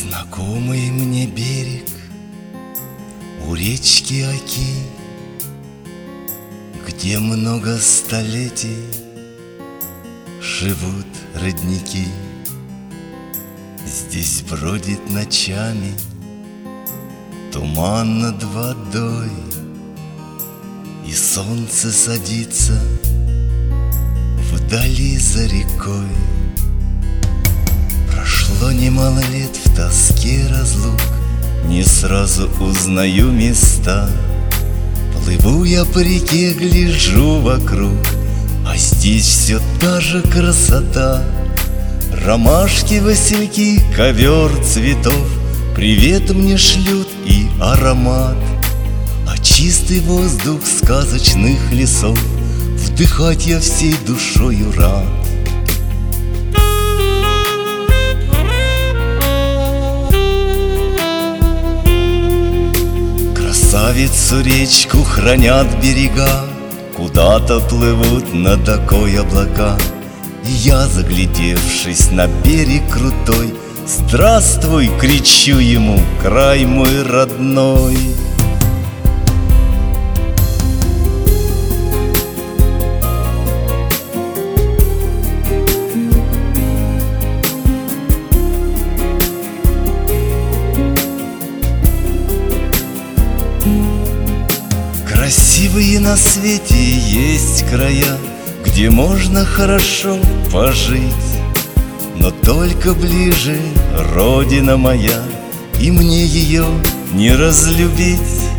Знакомый мне берег у речки Оки, где много столетий живут родники. Здесь бродит ночами туман над водой, и солнце садится вдали за рекой. Прошло немало лет в тоске разлук, не сразу узнаю места. Плыву я по реке, гляжу вокруг, а здесь все та же красота. Ромашки, васильки, ковер цветов привет мне шлют и аромат. А чистый воздух сказочных лесов вдыхать я всей душою рад. Красавицу речку хранят берега, куда-то плывут над окой облака. И я, заглядевшись на берег крутой, здравствуй, кричу ему, край мой родной. Красивые на свете есть края, где можно хорошо пожить, но только ближе родина моя, и мне ее не разлюбить.